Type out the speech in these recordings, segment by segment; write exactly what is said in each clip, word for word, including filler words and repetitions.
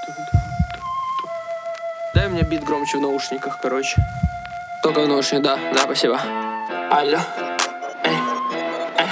Дай мне бит громче в наушниках, короче. Только в наушниках, да, да, спасибо. Алло. Эй, эй,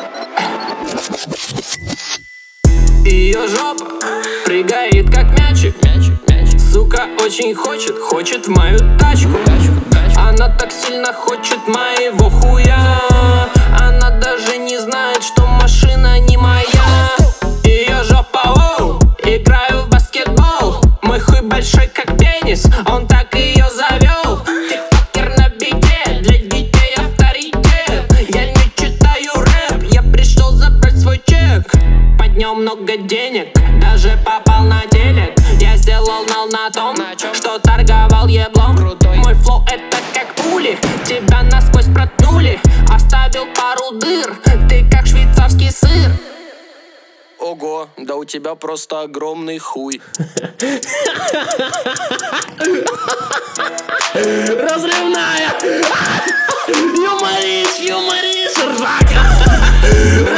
эй. Ее жопа прыгает как мячик, мячик, мячик. Сука очень хочет, хочет в мою тачку, тачку, тачку. Она так сильно хочет моего хуя. Она даже не знает, что машина не моя. Ее жопа, оу, играю в баскетбол. Мой хуй большой как пенис, он так ее завел. Тиктокер на бите, для детей авторитет. Я не читаю рэп, я пришел забрать свой чек. Поднял много денег, даже попал на телек. Я сделал нал на том, что торговал еблом. Крутой. Мой флоу это как пули, тебя насквозь проткнули. Оставил пару дыр, ты как швейцарский сыр. Ого, да у тебя просто огромный хуй. Разрывная! Юморишь, юморишь, ржака!